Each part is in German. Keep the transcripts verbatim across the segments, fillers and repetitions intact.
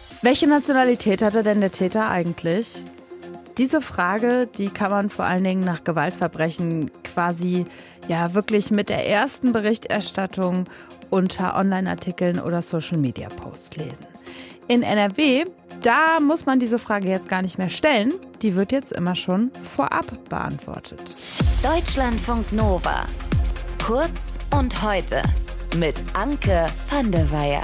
Welche Nationalität hatte denn der Täter eigentlich? Diese Frage, die kann man vor allen Dingen nach Gewaltverbrechen quasi ja wirklich mit der ersten Berichterstattung unter Online-Artikeln oder Social-Media-Posts lesen. In N R W, da muss man diese Frage jetzt gar nicht mehr stellen. Die wird jetzt immer schon vorab beantwortet. Deutschlandfunk Nova. Kurz und heute mit Anke van der Weyer.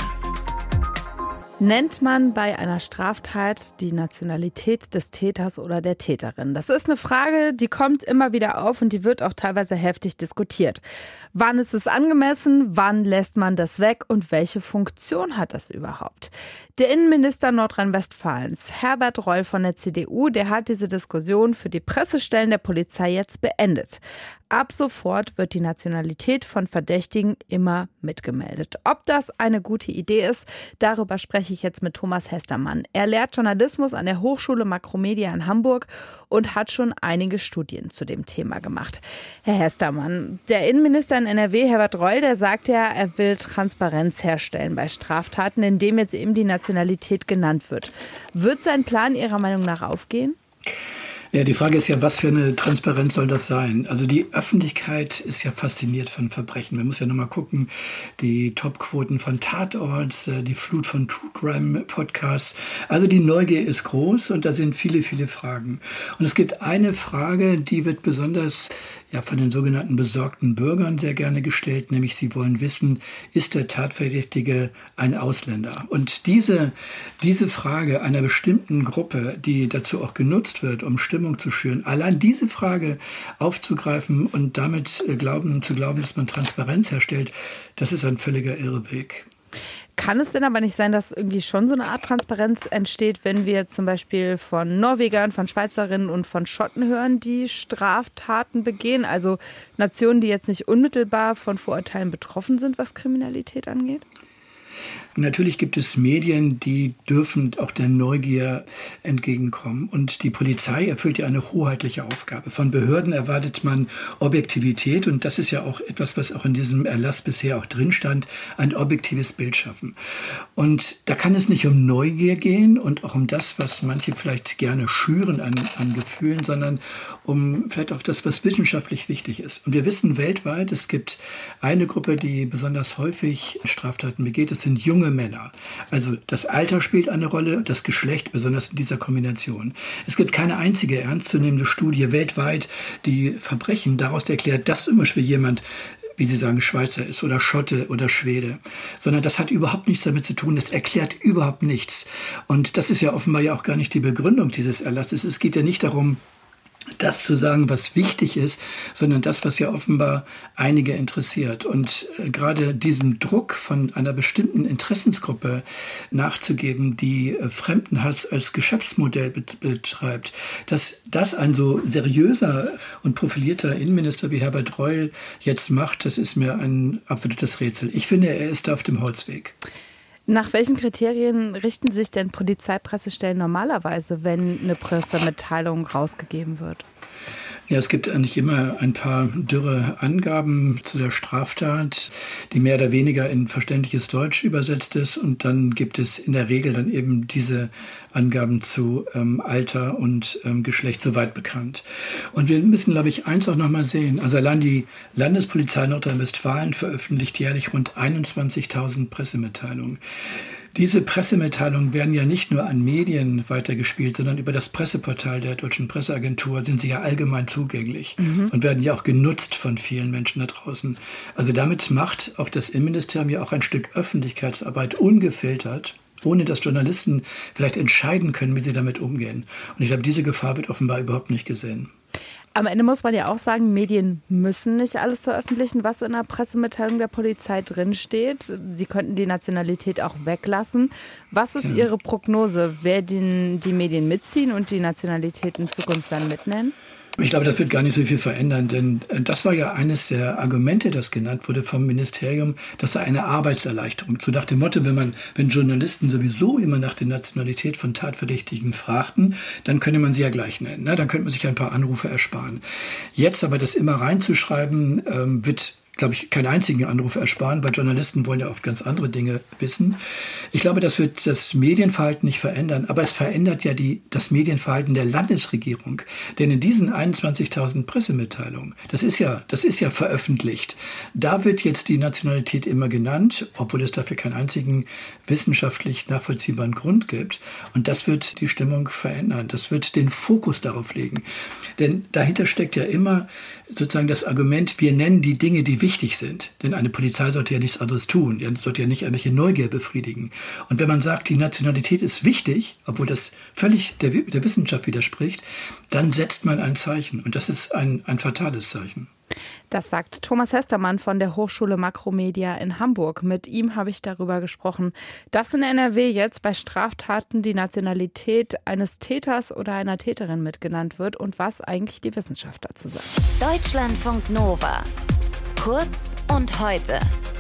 Nennt man bei einer Straftat die Nationalität des Täters oder der Täterin? Das ist eine Frage, die kommt immer wieder auf und die wird auch teilweise heftig diskutiert. Wann ist es angemessen? Wann lässt man das weg? Und welche Funktion hat das überhaupt? Der Innenminister Nordrhein-Westfalens, Herbert Reul von der C D U, der hat diese Diskussion für die Pressestellen der Polizei jetzt beendet. Ab sofort wird die Nationalität von Verdächtigen immer mitgemeldet. Ob das eine gute Idee ist, darüber spreche ich jetzt mit Thomas Hestermann. Er lehrt Journalismus an der Hochschule Makromedia in Hamburg und hat schon einige Studien zu dem Thema gemacht. Herr Hestermann, der Innenminister in N R W, Herbert Reul, der sagt ja, er will Transparenz herstellen bei Straftaten, indem jetzt eben die Nationalität genannt wird. Wird sein Plan Ihrer Meinung nach aufgehen? Ja, die Frage ist ja, was für eine Transparenz soll das sein? Also die Öffentlichkeit ist ja fasziniert von Verbrechen. Man muss ja nochmal gucken, die Topquoten von Tatorts, die Flut von True Crime Podcasts. Also die Neugier ist groß und da sind viele, viele Fragen. Und es gibt eine Frage, die wird besonders ja, von den sogenannten besorgten Bürgern sehr gerne gestellt, nämlich sie wollen wissen, ist der Tatverdächtige ein Ausländer? Und diese, diese Frage einer bestimmten Gruppe, die dazu auch genutzt wird, um Stimmung zu schüren, allein diese Frage aufzugreifen und damit glauben, zu glauben, dass man Transparenz herstellt, das ist ein völliger Irrweg. Kann es denn aber nicht sein, dass irgendwie schon so eine Art Transparenz entsteht, wenn wir zum Beispiel von Norwegern, von Schweizerinnen und von Schotten hören, die Straftaten begehen? Also Nationen, die jetzt nicht unmittelbar von Vorurteilen betroffen sind, was Kriminalität angeht? Natürlich gibt es Medien, die dürfen auch der Neugier entgegenkommen. Und die Polizei erfüllt ja eine hoheitliche Aufgabe. Von Behörden erwartet man Objektivität. Und das ist ja auch etwas, was auch in diesem Erlass bisher auch drin stand, ein objektives Bild schaffen. Und da kann es nicht um Neugier gehen und auch um das, was manche vielleicht gerne schüren an, an Gefühlen, sondern um vielleicht auch das, was wissenschaftlich wichtig ist. Und wir wissen weltweit, es gibt eine Gruppe, die besonders häufig Straftaten begeht. Das sind junge Männer. Also das Alter spielt eine Rolle, das Geschlecht, besonders in dieser Kombination. Es gibt keine einzige ernstzunehmende Studie weltweit, die Verbrechen daraus erklärt, dass zum Beispiel jemand, wie Sie sagen, Schweizer ist oder Schotte oder Schwede, sondern das hat überhaupt nichts damit zu tun, das erklärt überhaupt nichts. Und das ist ja offenbar ja auch gar nicht die Begründung dieses Erlasses. Es geht ja nicht darum, das zu sagen, was wichtig ist, sondern das, was ja offenbar einige interessiert. Und äh, gerade diesem Druck von einer bestimmten Interessensgruppe nachzugeben, die äh, Fremdenhass als Geschäftsmodell bet- betreibt, dass das ein so seriöser und profilierter Innenminister wie Herbert Reul jetzt macht, das ist mir ein absolutes Rätsel. Ich finde, er ist da auf dem Holzweg. Nach welchen Kriterien richten sich denn Polizeipressestellen normalerweise, wenn eine Pressemitteilung rausgegeben wird? Ja, es gibt eigentlich immer ein paar dürre Angaben zu der Straftat, die mehr oder weniger in verständliches Deutsch übersetzt ist. Und dann gibt es in der Regel dann eben diese Angaben zu ähm, Alter und ähm, Geschlecht soweit bekannt. Und wir müssen, glaube ich, eins auch nochmal sehen. Also allein die Landespolizei Nordrhein-Westfalen veröffentlicht jährlich rund einundzwanzigtausend Pressemitteilungen. Diese Pressemitteilungen werden ja nicht nur an Medien weitergespielt, sondern über das Presseportal der Deutschen Presseagentur sind sie ja allgemein zugänglich mhm. und werden ja auch genutzt von vielen Menschen da draußen. Also damit macht auch das Innenministerium ja auch ein Stück Öffentlichkeitsarbeit ungefiltert, ohne dass Journalisten vielleicht entscheiden können, wie sie damit umgehen. Und ich glaube, diese Gefahr wird offenbar überhaupt nicht gesehen. Am Ende muss man ja auch sagen, Medien müssen nicht alles veröffentlichen, was in der Pressemitteilung der Polizei drinsteht. Sie könnten die Nationalität auch weglassen. Was ist ja. Ihre Prognose? Werden die Medien mitziehen und die Nationalität in Zukunft dann mitnennen? Ich glaube, das wird gar nicht so viel verändern, denn das war ja eines der Argumente, das genannt wurde vom Ministerium, das sei eine Arbeitserleichterung. So nach dem Motto, wenn man, wenn Journalisten sowieso immer nach der Nationalität von Tatverdächtigen fragten, dann könne man sie ja gleich nennen. Ne? Dann könnte man sich ein paar Anrufe ersparen. Jetzt aber das immer reinzuschreiben, ähm, wird glaube ich, keinen einzigen Anruf ersparen, weil Journalisten wollen ja oft ganz andere Dinge wissen. Ich glaube, das wird das Medienverhalten nicht verändern, aber es verändert ja die, das Medienverhalten der Landesregierung. Denn in diesen einundzwanzigtausend Pressemitteilungen, das ist ja, das ist ja veröffentlicht, da wird jetzt die Nationalität immer genannt, obwohl es dafür keinen einzigen wissenschaftlich nachvollziehbaren Grund gibt. Und das wird die Stimmung verändern. Das wird den Fokus darauf legen. Denn dahinter steckt ja immer sozusagen das Argument, wir nennen die Dinge, die wichtig sind. Denn eine Polizei sollte ja nichts anderes tun. Die sollte ja nicht irgendwelche Neugier befriedigen. Und wenn man sagt, die Nationalität ist wichtig, obwohl das völlig der, der Wissenschaft widerspricht, dann setzt man ein Zeichen. Und das ist ein, ein fatales Zeichen. Das sagt Thomas Hestermann von der Hochschule Makromedia in Hamburg. Mit ihm habe ich darüber gesprochen, dass in N R W jetzt bei Straftaten die Nationalität eines Täters oder einer Täterin mitgenannt wird und was eigentlich die Wissenschaft dazu sagt. Deutschlandfunk Nova. Kurz und heute.